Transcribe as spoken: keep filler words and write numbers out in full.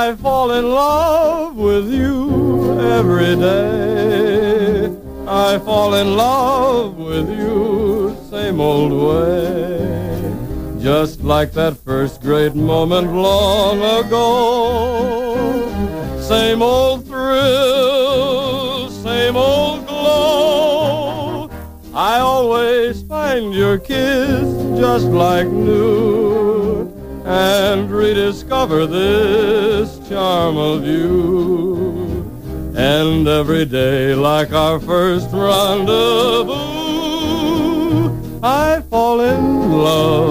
I fall in love with you every day. I fall in love with you, same old way. Just like that first great moment long ago. Same old thrill, same old glow. I always find your kiss just like new, and rediscover this charm of you. And every day like our first rendezvous, I fall in love